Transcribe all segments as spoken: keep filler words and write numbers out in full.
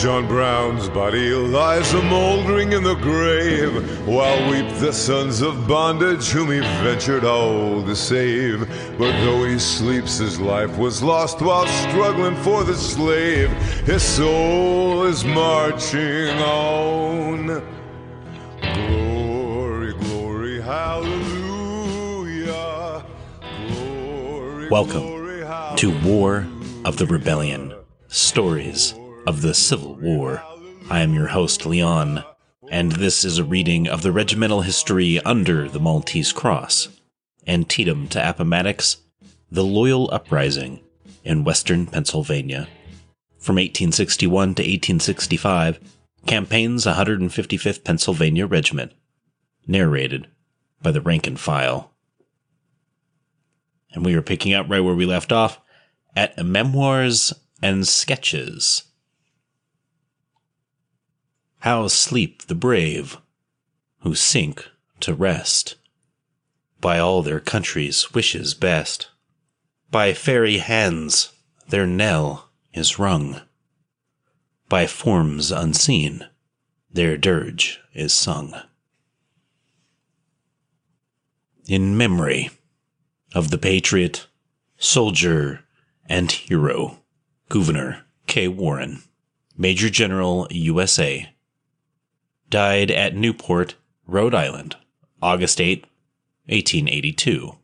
John Brown's body lies a-mouldering in the grave, while weep the sons of bondage whom he ventured all to save. But though he sleeps, his life was lost while struggling for the slave. His soul is marching on. Glory, glory, hallelujah. Glory, Welcome glory, hallelujah. to War of the Rebellion, Stories of the Civil War. I am your host, Leon, and this is a reading of the regimental history under the Maltese Cross, Antietam to Appomattox, the Loyal Uprising in Western Pennsylvania. From eighteen sixty-one to eighteen sixty-five, campaigns one hundred fifty-fifth Pennsylvania Regiment, narrated by the rank and file. And we are picking up right where we left off, at Memoirs and Sketches. How sleep the brave, who sink to rest, by all their country's wishes best. By fairy hands their knell is rung, by forms unseen their dirge is sung. In memory of the patriot, soldier, and hero, Gouverneur K. Warren, Major General, U S A, died at Newport, Rhode Island, August eighth, eighteen eighty-two.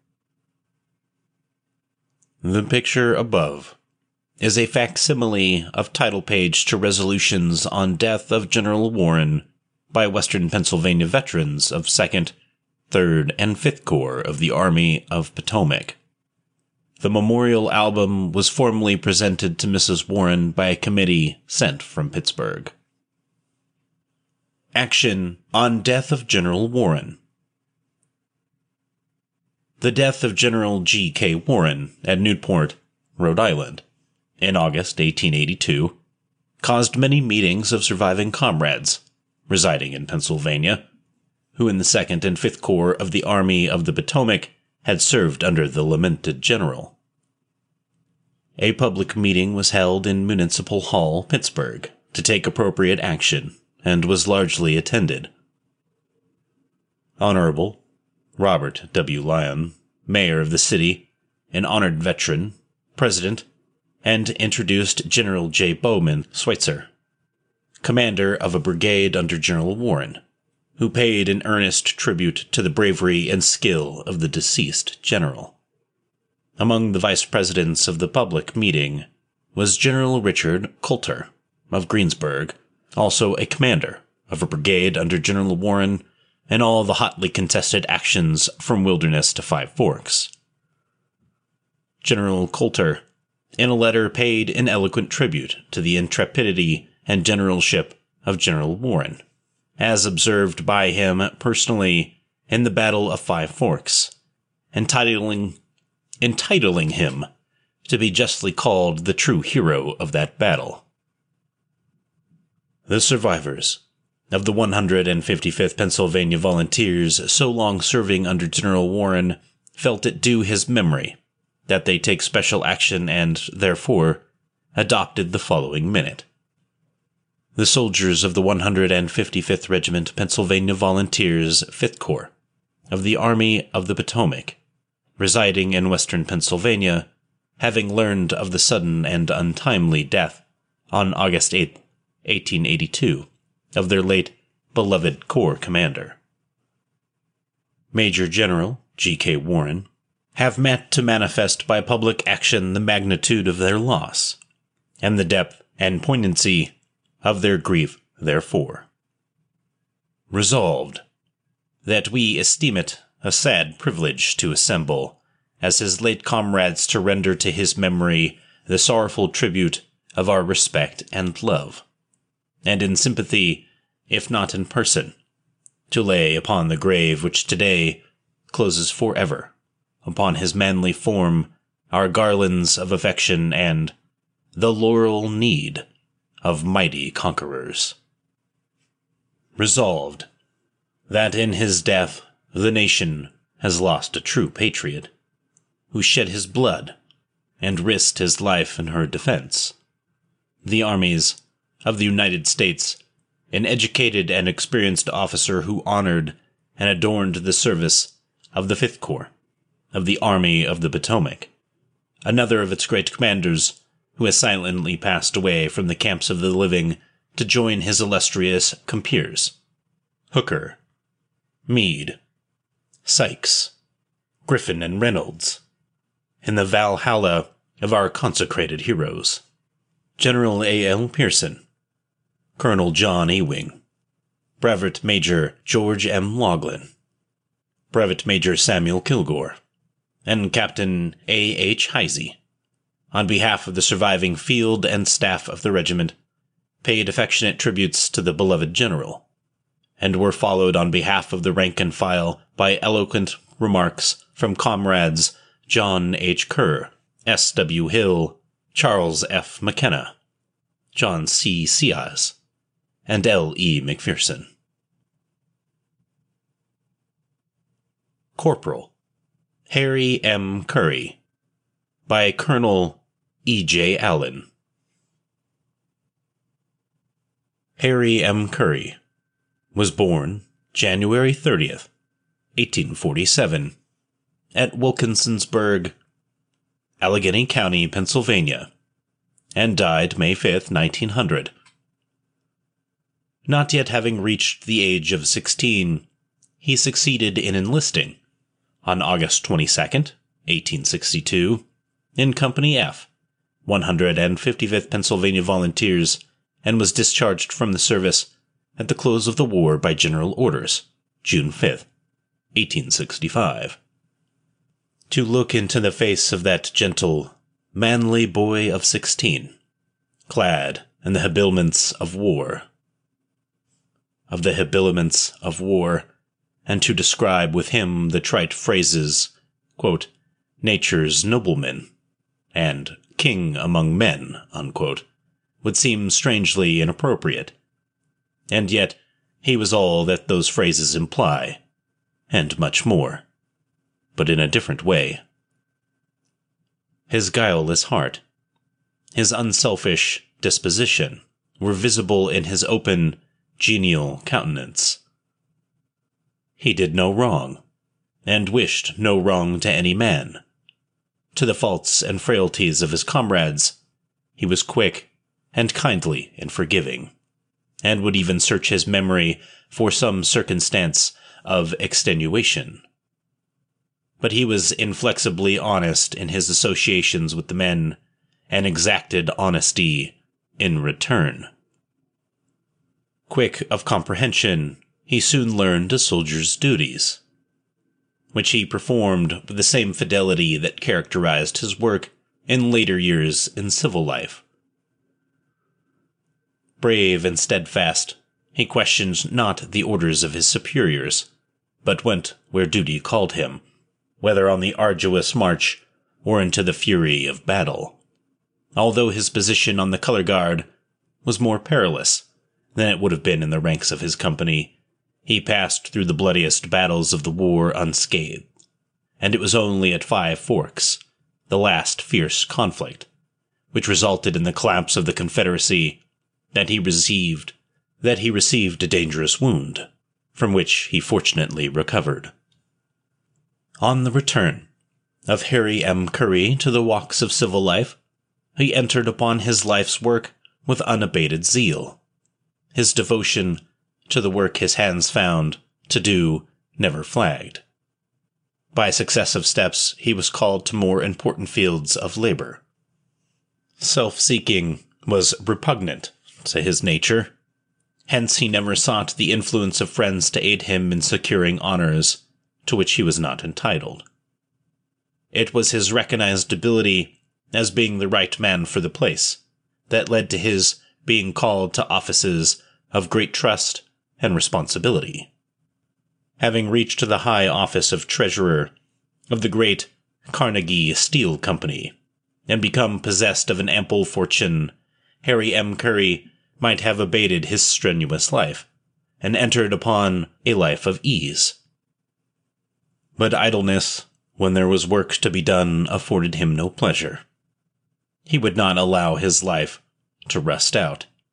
The picture above is a facsimile of title page to resolutions on death of General Warren by Western Pennsylvania veterans of second, third, and fifth Corps of the Army of Potomac. The memorial album was formally presented to Missus Warren by a committee sent from Pittsburgh. Action on death of General Warren. The death of General G. K. Warren at Newport, Rhode Island, in August eighteen eighty-two, caused many meetings of surviving comrades residing in Pennsylvania, who in the second and fifth Corps of the Army of the Potomac had served under the lamented general. A public meeting was held in Municipal Hall, Pittsburgh, to take appropriate action, and was largely attended. Honorable Robert W. Lyon, Mayor of the city, an honored veteran, President, and introduced General J. Bowman Schweitzer, commander of a brigade under General Warren, who paid an earnest tribute to the bravery and skill of the deceased general. Among the vice presidents of the public meeting was General Richard Coulter of Greensburg, also a commander of a brigade under General Warren in all the hotly contested actions from Wilderness to Five Forks. General Coulter, in a letter, paid an eloquent tribute to the intrepidity and generalship of General Warren, as observed by him personally in the Battle of Five Forks, entitling, entitling him to be justly called the true hero of that battle. The survivors of the one hundred fifty-fifth Pennsylvania Volunteers so long serving under General Warren felt it due his memory that they take special action and, therefore, adopted the following minute. The soldiers of the one hundred fifty-fifth Regiment Pennsylvania Volunteers, fifth Corps, of the Army of the Potomac, residing in western Pennsylvania, having learned of the sudden and untimely death, on August eighth, eighteen eighty-two, of their late beloved Corps Commander, Major General G. K. Warren, have met to manifest by public action the magnitude of their loss, and the depth and poignancy of their grief therefore. Resolved, that we esteem it a sad privilege to assemble, as his late comrades, to render to his memory the sorrowful tribute of our respect and love, and in sympathy, if not in person, to lay upon the grave which today closes forever upon his manly form our garlands of affection and the laurel need of mighty conquerors. Resolved, that in his death the nation has lost a true patriot, who shed his blood and risked his life in her defense, the armies of the United States, an educated and experienced officer who honored and adorned the service of the Fifth Corps of the Army of the Potomac, another of its great commanders who has silently passed away from the camps of the living to join his illustrious compeers: Hooker, Meade, Sykes, Griffin, and Reynolds, in the Valhalla of our consecrated heroes: General A. L. Pearson, Colonel John Ewing, Brevet Major George M. Laughlin, Brevet Major Samuel Kilgore, and Captain A. H. Heisey, on behalf of the surviving field and staff of the regiment, paid affectionate tributes to the beloved general, and were followed on behalf of the rank and file by eloquent remarks from comrades John H. Kerr, S. W. Hill, Charles F. McKenna, John C. Sias, and L. E. McPherson. Corporal Harry M. Curry, by Colonel E. J. Allen. Harry M. Curry was born January thirtieth, eighteen forty-seven, at Wilkinsonsburg, Allegheny County, Pennsylvania, and died May fifth, nineteen hundred. Not yet having reached the age of sixteen, he succeeded in enlisting on August twenty-second, eighteen sixty-two, in Company F, one hundred fifty-fifth Pennsylvania Volunteers, and was discharged from the service at the close of the war by general orders, June fifth, eighteen sixty-five. To look into the face of that gentle, manly boy of sixteen, clad in the habiliments of war, of the habiliments of war, and to describe with him the trite phrases, quote, nature's nobleman, and king among men, unquote, would seem strangely inappropriate. And yet, he was all that those phrases imply, and much more, but in a different way. His guileless heart, his unselfish disposition, were visible in his open, genial countenance. He did no wrong, and wished no wrong to any man. To the faults and frailties of his comrades, he was quick and kindly and forgiving, and would even search his memory for some circumstance of extenuation. But he was inflexibly honest in his associations with the men, and exacted honesty in return. Quick of comprehension, he soon learned a soldier's duties, which he performed with the same fidelity that characterized his work in later years in civil life. Brave and steadfast, he questioned not the orders of his superiors, but went where duty called him, whether on the arduous march or into the fury of battle. Although his position on the color guard was more perilous than it would have been in the ranks of his company, he passed through the bloodiest battles of the war unscathed, and it was only at Five Forks, the last fierce conflict, which resulted in the collapse of the Confederacy, that he received that he received a dangerous wound, from which he fortunately recovered. On the return of Harry M. Curry to the walks of civil life, he entered upon his life's work with unabated zeal. His devotion to the work his hands found to do never flagged. By successive steps, he was called to more important fields of labor. Self-seeking was repugnant to his nature. Hence he never sought the influence of friends to aid him in securing honors to which he was not entitled. It was his recognized ability as being the right man for the place that led to his being called to offices of great trust and responsibility. Having reached the high office of treasurer of the great Carnegie Steel Company and become possessed of an ample fortune, Harry M. Curry might have abated his strenuous life and entered upon a life of ease. But idleness, when there was work to be done, afforded him no pleasure. He would not allow his life to rust out.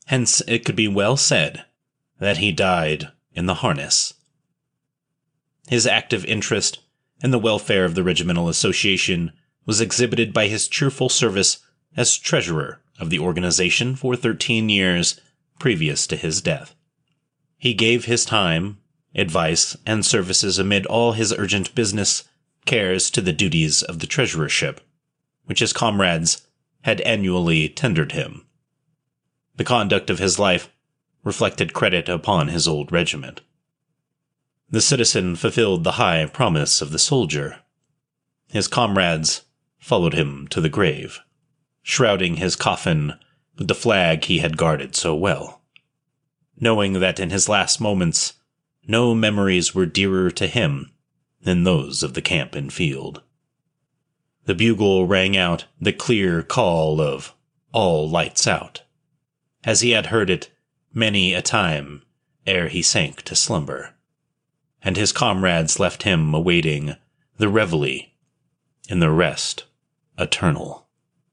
Hence, it could be well said that he died in the harness. His active interest in the welfare of the Regimental Association was exhibited by his cheerful service as treasurer of the organization for thirteen years previous to his death. He gave his time, advice, and services amid all his urgent business cares to the duties of the treasurership, which his comrades had annually tendered him. The conduct of his life reflected credit upon his old regiment. The citizen fulfilled the high promise of the soldier. His comrades followed him to the grave, shrouding his coffin with the flag he had guarded so well, knowing that in his last moments no memories were dearer to him than those of the camp and field. The bugle rang out the clear call of "All lights out," as he had heard it many a time ere he sank to slumber, and his comrades left him awaiting the reveille in the rest eternal.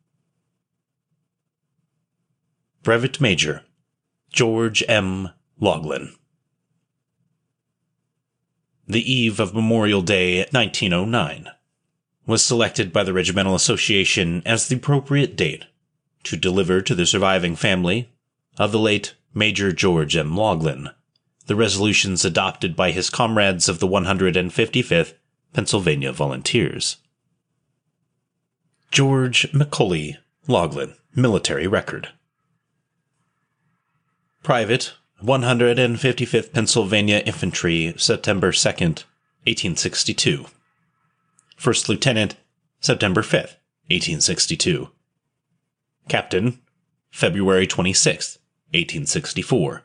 Brevet Major George M. Laughlin. The eve of Memorial Day nineteen oh nine was selected by the Regimental Association as the appropriate date to deliver to the surviving family of the late Major George M. Laughlin the resolutions adopted by his comrades of the one hundred fifty-fifth Pennsylvania Volunteers. George Macaulay Laughlin, Military Record. Private, one hundred fifty-fifth Pennsylvania Infantry, September second, eighteen sixty-two. First Lieutenant, September fifth, eighteen sixty-two. Captain, February twenty-sixth, eighteen sixty-four.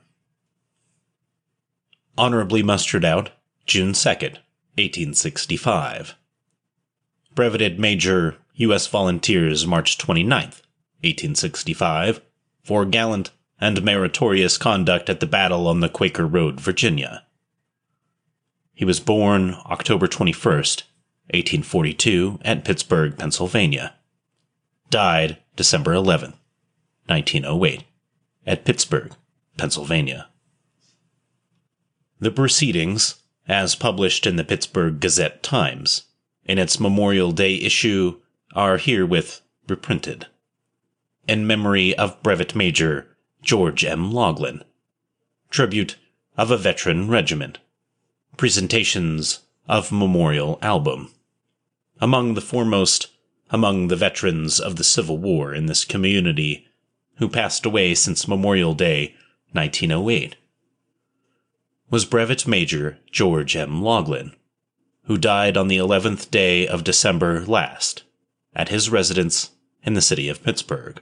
Honorably mustered out, June second, eighteen sixty-five. Breveted Major, U S Volunteers, March twenty-ninth, eighteen sixty-five, for gallant and meritorious conduct at the battle on the Quaker Road, Virginia. He was born October twenty-first, eighteen forty-two, at Pittsburgh, Pennsylvania. Died December eleventh, nineteen oh eight, at Pittsburgh, Pennsylvania. The proceedings, as published in the Pittsburgh Gazette-Times, in its Memorial Day issue, are herewith reprinted. In memory of Brevet Major George M. Laughlin. Tribute of a Veteran Regiment. Presentations of Memorial Album. Among the foremost among the veterans of the Civil War in this community who passed away since Memorial Day nineteen oh eight was Brevet Major George M. Laughlin, who died on the eleventh day of December last at his residence in the city of Pittsburgh.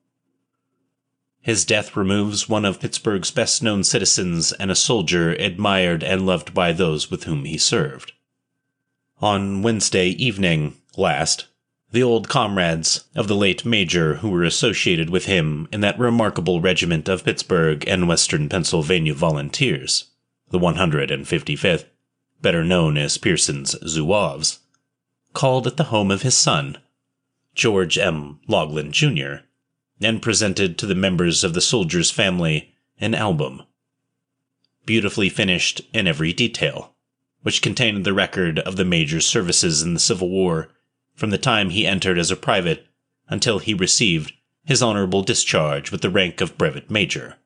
His death removes one of Pittsburgh's best-known citizens and a soldier admired and loved by those with whom he served. On Wednesday evening last, the old comrades of the late Major who were associated with him in that remarkable regiment of Pittsburgh and Western Pennsylvania Volunteers, the one hundred fifty-fifth, better known as Pearson's Zouaves, called at the home of his son, George M. Laughlin, Junior, and presented to the members of the soldier's family an album, beautifully finished in every detail, which contained the record of the Major's services in the Civil War from the time he entered as a private until he received his honorable discharge with the rank of Brevet Major.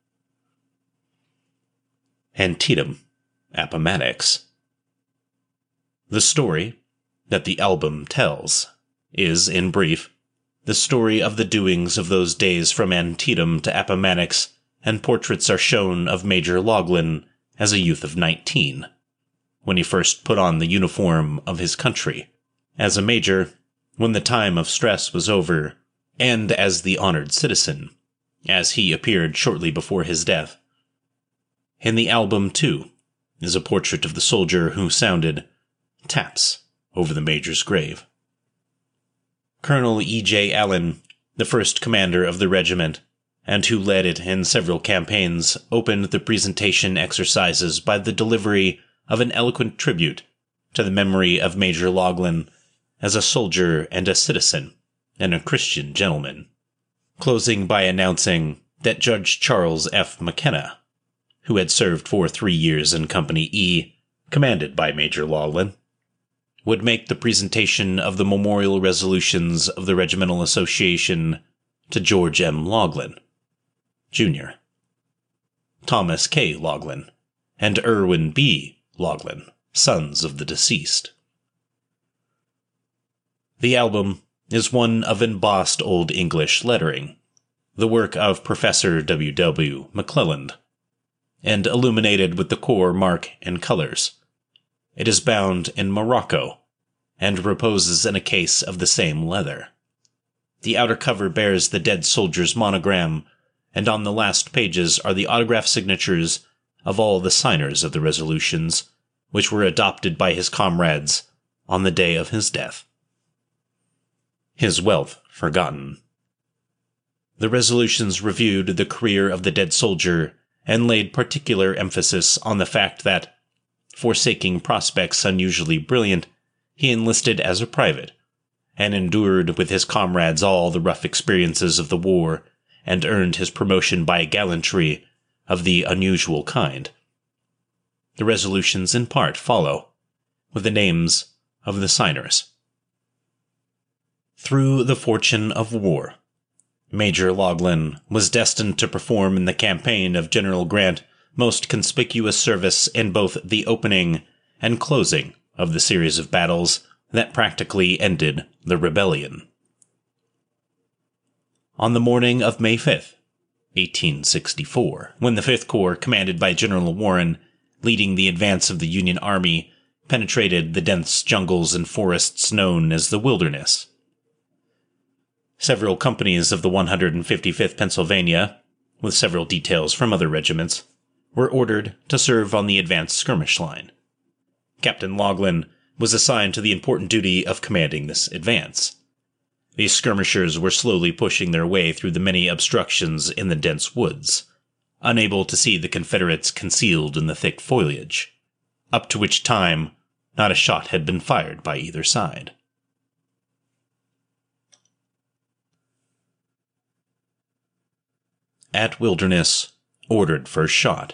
Antietam, Appomattox. The story that the album tells is, in brief, the story of the doings of those days from Antietam to Appomattox, and portraits are shown of Major Laughlin as a youth of nineteen, when he first put on the uniform of his country, as a major when the time of stress was over, and as the honored citizen, as he appeared shortly before his death. In the album, too, is a portrait of the soldier who sounded taps over the Major's grave. Colonel E J. Allen, the first commander of the regiment, and who led it in several campaigns, opened the presentation exercises by the delivery of an eloquent tribute to the memory of Major Laughlin as a soldier and a citizen and a Christian gentleman, closing by announcing that Judge Charles F. McKenna, who had served for three years in Company E, commanded by Major Laughlin, would make the presentation of the memorial resolutions of the Regimental Association to George M. Laughlin, Junior, Thomas K. Laughlin, and Irwin B. Laughlin, sons of the deceased. The album is one of embossed Old English lettering, the work of Professor W. W. McClelland, and illuminated with the corps mark and colors. It is bound in Morocco, and reposes in a case of the same leather. The outer cover bears the dead soldier's monogram, and on the last pages are the autograph signatures of all the signers of the resolutions, which were adopted by his comrades on the day of his death. His wealth forgotten. The resolutions reviewed the career of the dead soldier and laid particular emphasis on the fact that, forsaking prospects unusually brilliant, he enlisted as a private, and endured with his comrades all the rough experiences of the war, and earned his promotion by gallantry of the unusual kind. The resolutions in part follow, with the names of the signers. Through the fortune of war, Major Laughlin was destined to perform in the campaign of General Grant most conspicuous service in both the opening and closing of the series of battles that practically ended the rebellion. On the morning of May fifth, eighteen sixty-four, when the Fifth Corps, commanded by General Warren, leading the advance of the Union Army, penetrated the dense jungles and forests known as the Wilderness. Several companies of the one hundred fifty-fifth Pennsylvania, with several details from other regiments, were ordered to serve on the advanced skirmish line. Captain Laughlin was assigned to the important duty of commanding this advance. These skirmishers were slowly pushing their way through the many obstructions in the dense woods, unable to see the Confederates concealed in the thick foliage, up to which time not a shot had been fired by either side. At Wilderness, ordered first shot.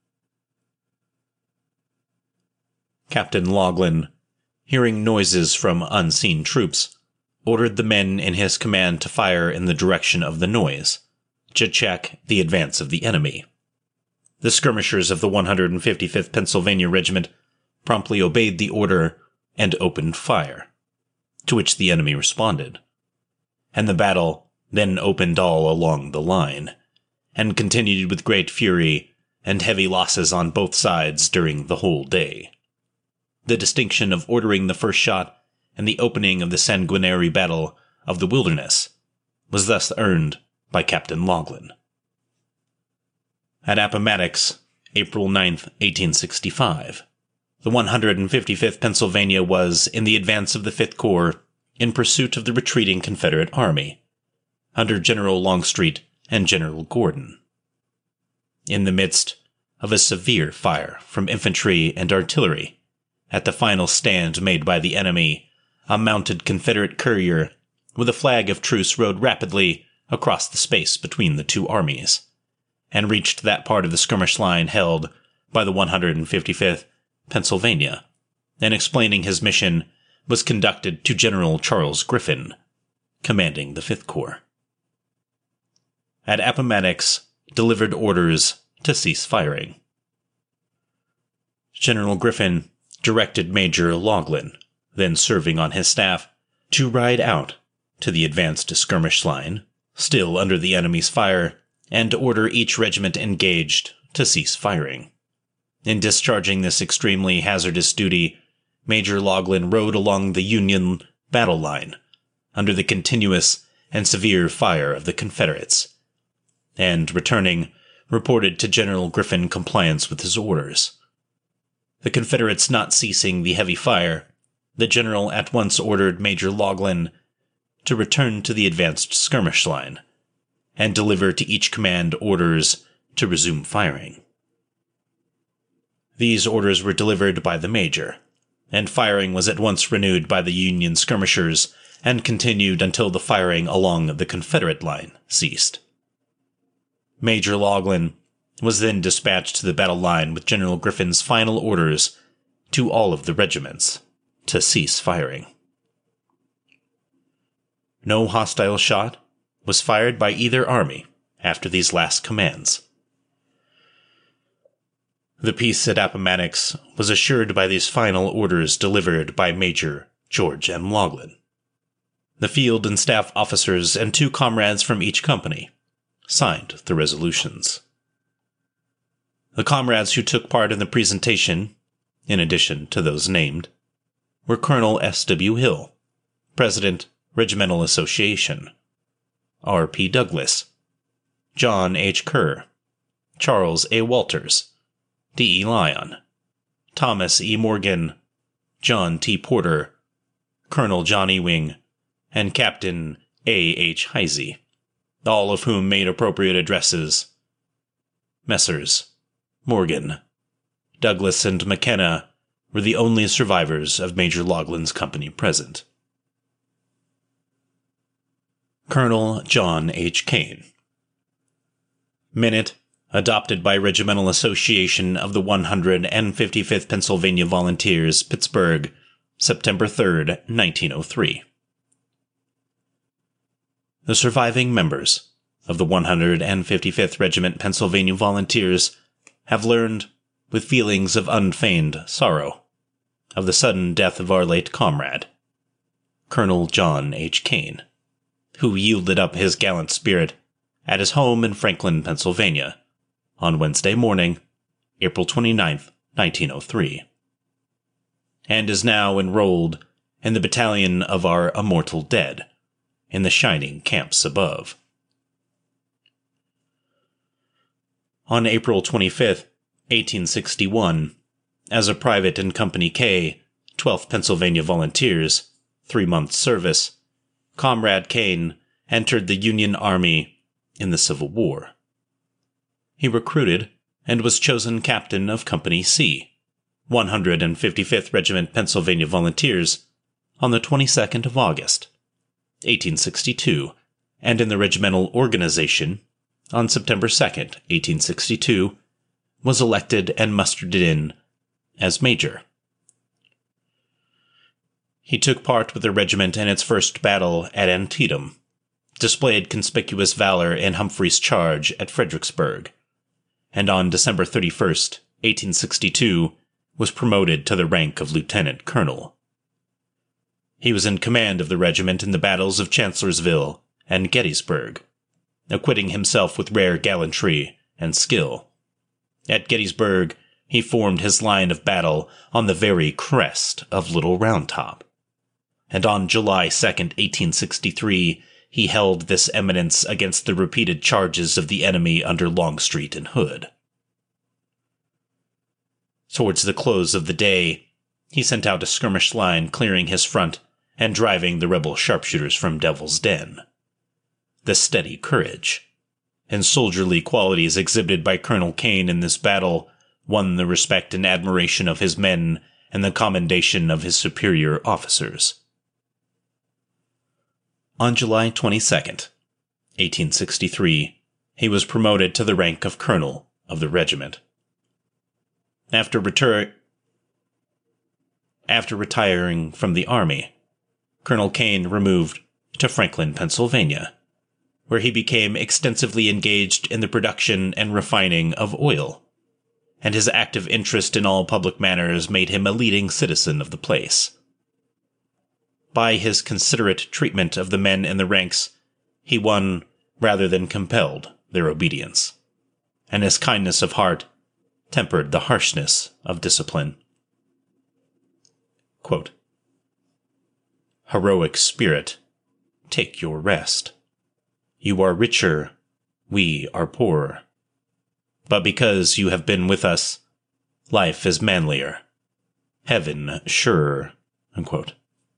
Captain Laughlin, hearing noises from unseen troops, ordered the men in his command to fire in the direction of the noise, to check the advance of the enemy. The skirmishers of the one hundred fifty-fifth Pennsylvania Regiment promptly obeyed the order and opened fire, to which the enemy responded, and the battle then opened all along the line, and continued with great fury and heavy losses on both sides during the whole day. The distinction of ordering the first shot and the opening of the sanguinary battle of the Wilderness was thus earned by Captain Laughlin. At Appomattox, April ninth, eighteen sixty-five, the one hundred fifty-fifth Pennsylvania was in the advance of the Fifth Corps in pursuit of the retreating Confederate Army, under General Longstreet and General Gordon. In the midst of a severe fire from infantry and artillery, at the final stand made by the enemy, a mounted Confederate courier with a flag of truce rode rapidly across the space between the two armies, and reached that part of the skirmish line held by the one hundred fifty-fifth Pennsylvania, and explaining his mission, was conducted to General Charles Griffin, commanding the Fifth Corps. At Appomattox, delivered orders to cease firing. General Griffin directed Major Laughlin, then serving on his staff, to ride out to the advanced skirmish line, still under the enemy's fire, and order each regiment engaged to cease firing. In discharging this extremely hazardous duty, Major Laughlin rode along the Union battle line, under the continuous and severe fire of the Confederates, and, returning, reported to General Griffin compliance with his orders. The Confederates not ceasing the heavy fire, the general at once ordered Major Laughlin to return to the advanced skirmish line, and deliver to each command orders to resume firing. These orders were delivered by the major, and firing was at once renewed by the Union skirmishers, and continued until the firing along the Confederate line ceased. Major Laughlin was then dispatched to the battle line with General Griffin's final orders to all of the regiments to cease firing. No hostile shot was fired by either army after these last commands. The peace at Appomattox was assured by these final orders delivered by Major George M. Laughlin. The field and staff officers and two comrades from each company signed the resolutions. The comrades who took part in the presentation, in addition to those named, were Colonel S W Hill, President, Regimental Association; R P Douglas; John H. Kerr; Charles A. Walters; D E Lyon; Thomas E. Morgan; John T. Porter; Colonel John Ewing; and Captain A. H. Heisey, all of whom made appropriate addresses. Messrs. Morgan, Douglas, and McKenna were the only survivors of Major Laughlin's company present. Colonel John H. Kane. Minute, adopted by Regimental Association of the one hundred fifty-fifth Pennsylvania Volunteers, Pittsburgh, September third, nineteen oh three. The surviving members of the one hundred fifty-fifth Regiment Pennsylvania Volunteers have learned, with feelings of unfeigned sorrow, of the sudden death of our late comrade, Colonel John H. Kane, who yielded up his gallant spirit at his home in Franklin, Pennsylvania, on Wednesday morning, April twenty-ninth, nineteen oh three, and is now enrolled in the battalion of our immortal dead, in the shining camps above. On April twenty-fifth, eighteen sixty-one, as a private in Company K, twelfth Pennsylvania Volunteers, three months' service, Comrade Kane entered the Union Army in the Civil War. He recruited and was chosen captain of Company C, one hundred fifty-fifth Regiment Pennsylvania Volunteers, on the twenty-second of August, eighteen sixty-two, and in the regimental organization, on September second, eighteen sixty-two, was elected and mustered in as major. He took part with the regiment in its first battle at Antietam, displayed conspicuous valor in Humphrey's charge at Fredericksburg, and on December thirty-first, eighteen sixty-two, was promoted to the rank of lieutenant colonel. He was in command of the regiment in the battles of Chancellorsville and Gettysburg, acquitting himself with rare gallantry and skill. At Gettysburg, he formed his line of battle on the very crest of Little Round Top, and on July second, eighteen sixty-three, he held this eminence against the repeated charges of the enemy under Longstreet and Hood. Towards the close of the day, he sent out a skirmish line clearing his front and driving the rebel sharpshooters from Devil's Den. The steady courage and soldierly qualities exhibited by Colonel Kane in this battle won the respect and admiration of his men and the commendation of his superior officers. On July twenty-second, eighteen sixty-three, he was promoted to the rank of colonel of the regiment. After, retur- After retiring from the army, Colonel Kane removed to Franklin, Pennsylvania, where he became extensively engaged in the production and refining of oil, and his active interest in all public matters made him a leading citizen of the place. By his considerate treatment of the men in the ranks, he won rather than compelled their obedience, and his kindness of heart tempered the harshness of discipline. Quote, "Heroic spirit, take your rest. You are richer, we are poorer. But because you have been with us, life is manlier, heaven surer." Unquote.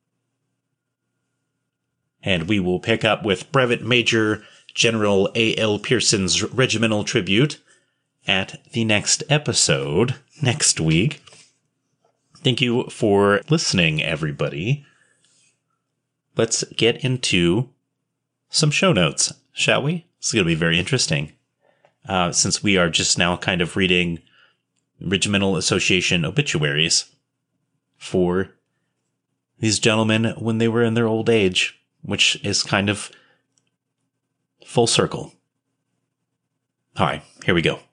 And we will pick up with Brevet Major General A L Pearson's regimental tribute at the next episode next week. Thank you for listening, everybody. Let's get into some show notes, shall we? It's going to be very interesting. uh, since we are just now kind of reading Regimental Association obituaries for these gentlemen when they were in their old age, which is kind of full circle. All right, here we go.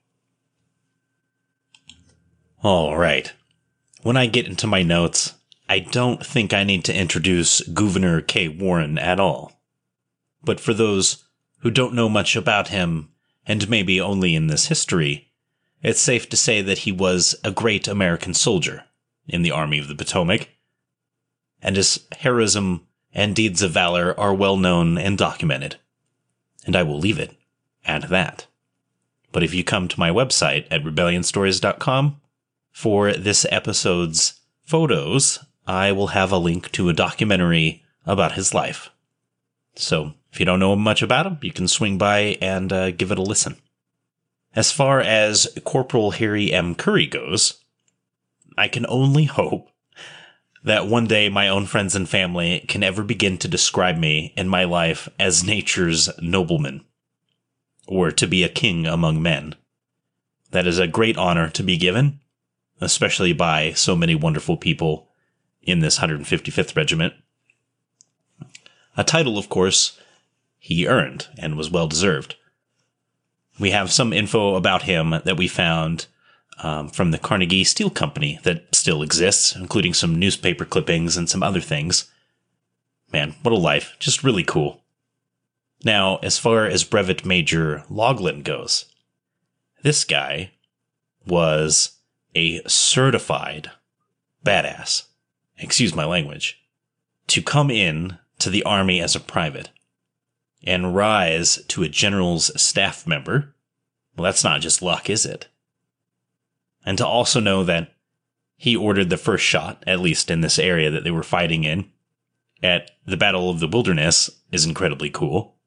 All right. When I get into my notes, I don't think I need to introduce Gouverneur K. Warren at all. But for those who don't know much about him, and maybe only in this history, it's safe to say that he was a great American soldier in the Army of the Potomac, and his heroism and deeds of valor are well known and documented. And I will leave it at that. But if you come to my website at rebellion stories dot com for this episode's photos, I will have a link to a documentary about his life. So if you don't know much about him, you can swing by and uh, give it a listen. As far as Corporal Harry M. Curry goes, I can only hope that one day my own friends and family can ever begin to describe me in my life as nature's nobleman, or to be a king among men. That is a great honor to be given, especially by so many wonderful people in this one hundred fifty-fifth Regiment. A title, of course, he earned and was well deserved. We have some info about him that we found um, from the Carnegie Steel Company that still exists, including some newspaper clippings and some other things. Man, what a life. Just really cool. Now, as far as Brevet Major Loughlin goes, this guy was a certified badass, excuse my language, to come in to the Army as a private and rise to a general's staff member. Well, that's not just luck, is it? And to also know that he ordered the first shot, at least in this area that they were fighting in, at the Battle of the Wilderness is incredibly cool.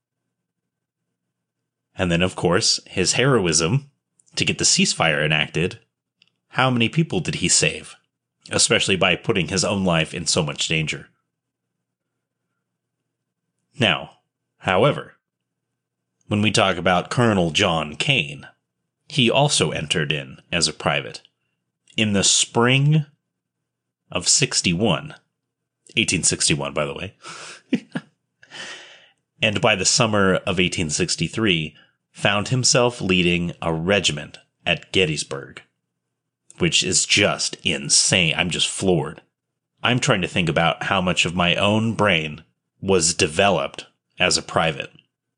And then, of course, his heroism to get the ceasefire enacted. How many people did he save? Especially by putting his own life in so much danger. Now, however, when we talk about Colonel John Kane, he also entered in as a private in the spring of sixty-one. eighteen sixty-one, by the way. And by the summer of eighteen sixty-three, found himself leading a regiment at Gettysburg, which is just insane. I'm just floored. I'm trying to think about how much of my own brain was developed as a private.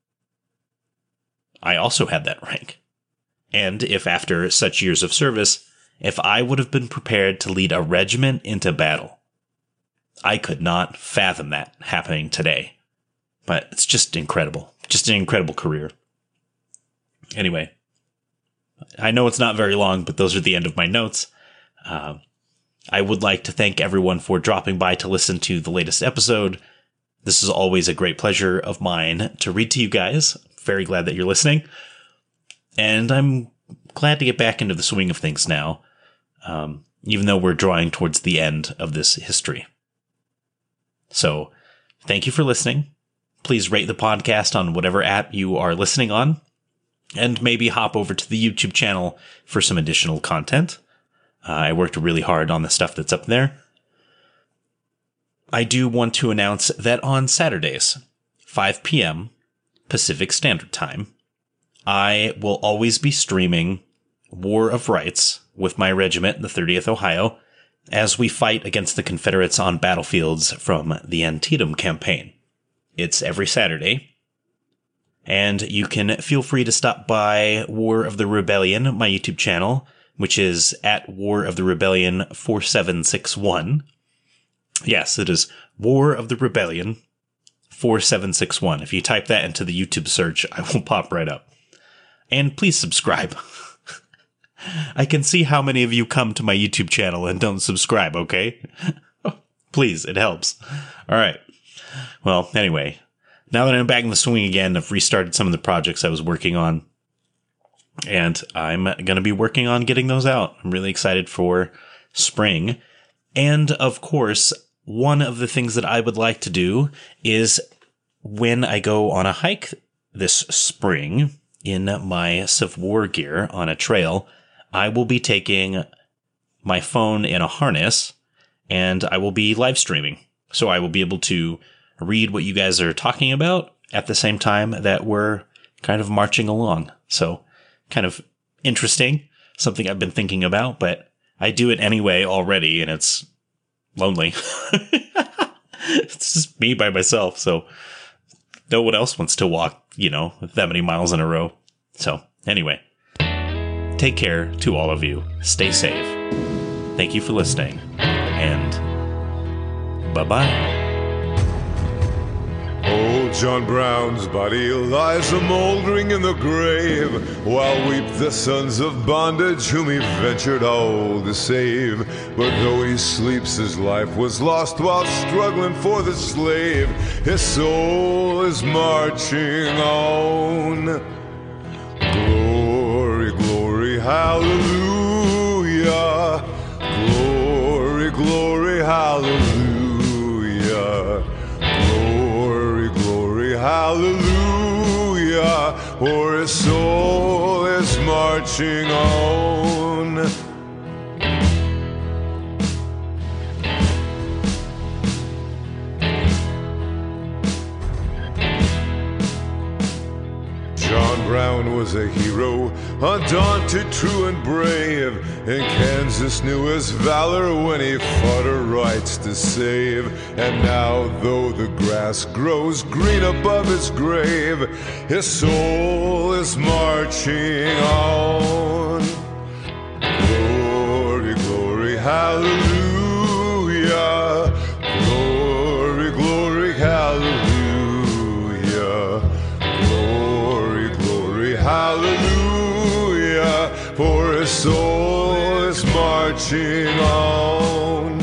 I also had that rank. And if after such years of service, if I would have been prepared to lead a regiment into battle, I could not fathom that happening today. But it's just incredible. Just an incredible career. Anyway, I know it's not very long, but those are the end of my notes. Uh, I would like to thank everyone for dropping by to listen to the latest episode. This is always a great pleasure of mine to read to you guys. Very glad that you're listening. And I'm glad to get back into the swing of things now, um, even though we're drawing towards the end of this history. So, thank you for listening. Please rate the podcast on whatever app you are listening on, and maybe hop over to the YouTube channel for some additional content. Uh, I worked really hard on the stuff that's up there. I do want to announce that on Saturdays, five p.m. Pacific Standard Time, I will always be streaming War of Rights with my regiment, the thirtieth Ohio, as we fight against the Confederates on battlefields from the Antietam campaign. It's every Saturday, and you can feel free to stop by War of the Rebellion, my YouTube channel, which is at War of the Rebellion four seven six one. Yes, it is War of the Rebellion four seven six one. If you type that into the YouTube search, I will pop right up. And please subscribe. I can see how many of you come to my YouTube channel and don't subscribe, okay? Please, it helps. All right. Well, anyway, now that I'm back in the swing again, I've restarted some of the projects I was working on, and I'm going to be working on getting those out. I'm really excited for spring. And, of course, one of the things that I would like to do is when I go on a hike this spring, in my Civil War gear on a trail, I will be taking my phone in a harness and I will be live streaming. So I will be able to read what you guys are talking about at the same time that we're kind of marching along. So kind of interesting, something I've been thinking about, but I do it anyway already, and it's lonely. It's just me by myself, so no one else wants to walk, you know, that many miles in a row. So anyway, take care to all of you. Stay safe. Thank you for listening, and bye-bye. Old John Brown's body lies a-mouldering in the grave, while weep the sons of bondage whom he ventured all to save. But though he sleeps, his life was lost while struggling for the slave. His soul is marching on. Glory, glory, hallelujah. Glory, glory, hallelujah. Hallelujah, for his soul is marching on. John Brown was a hero, undaunted, true and brave, and Kansas knew his valor when he fought her rights to save. And now, though the grass grows green above his grave, his soul is marching on. Glory, glory, hallelujah. Glory, glory, hallelujah. Hallelujah, for his soul is marching on.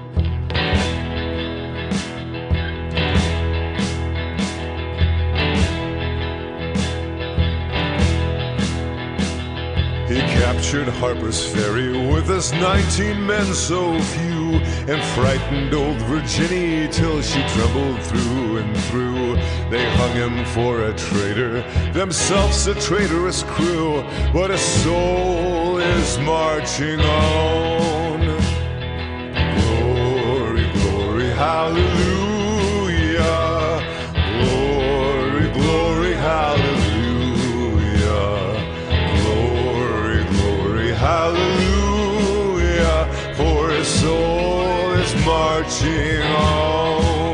He captured Harper's Ferry with his nineteen men so few, and frightened old Virginia till she trembled through and through. They hung him for a traitor, themselves a traitorous crew, but his soul is marching on. Glory, glory, hallelujah. Glory, glory, hallelujah. Glory, glory, hallelujah, for his soul is marching on.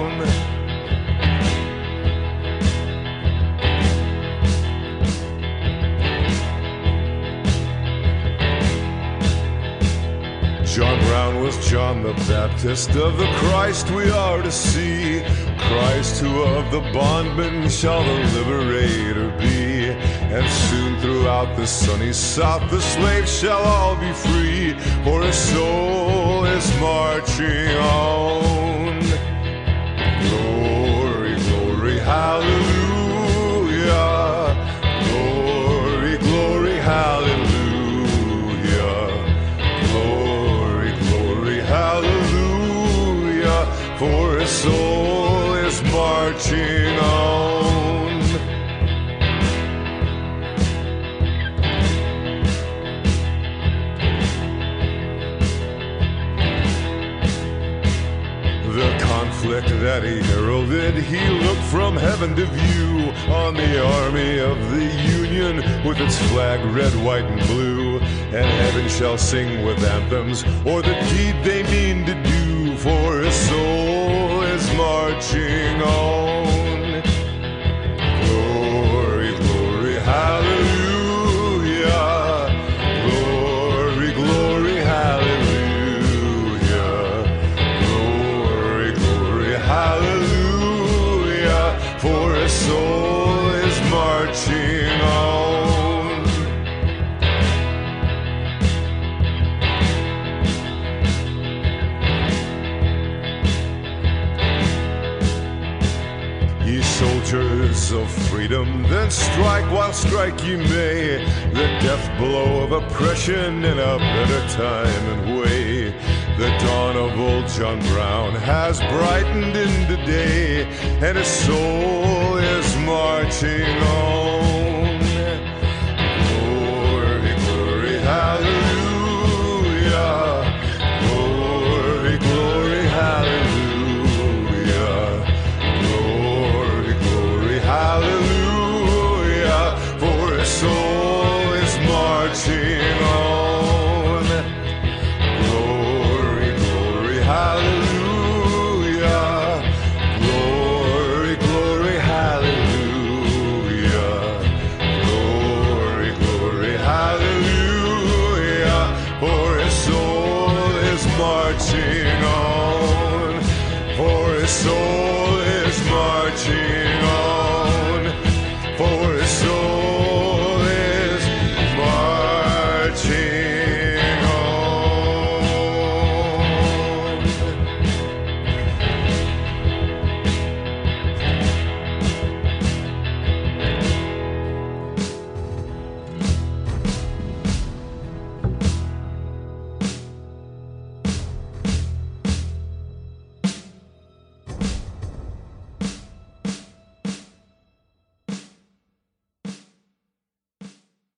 John Brown was John the Baptist, of the Christ we are to see. Christ who of the bondman shall the liberator be. And soon throughout the sunny South the slaves shall all be free, for his soul is marching on. Glory, glory, hallelujah. Glory, glory, hallelujah. Hallelujah, for his soul is marching on. The conflict that he heralded, he looked from heaven to view on the army of the Union with its flag red, white, and blue. And heaven shall sing with anthems o'er the deed they mean to do, for his soul is marching on. Glory, glory, hallelujah. Glory, glory, hallelujah. Glory, glory, hallelujah, for his soul is marching on. Soldiers of freedom, then strike while strike ye may, the death blow of oppression in a better time and way. The dawn of old John Brown has brightened into day, and his soul is marching on. marching on, for his soul